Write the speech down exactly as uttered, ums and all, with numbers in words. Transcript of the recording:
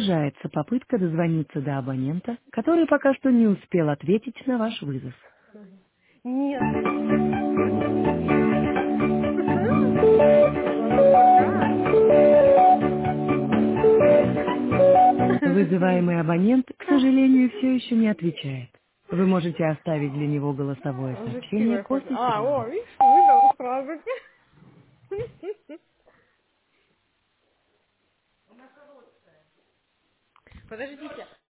Продолжается попытка дозвониться до абонента, который пока что не успел ответить на ваш вызов. Нет, это нет. Сказала пока. Вызываемый абонент, к сожалению, все еще не отвечает. Вы можете оставить для него голосовое сообщение Участивая хоть. после А, о, сигнала. видишь, выдал сразу. Подождите.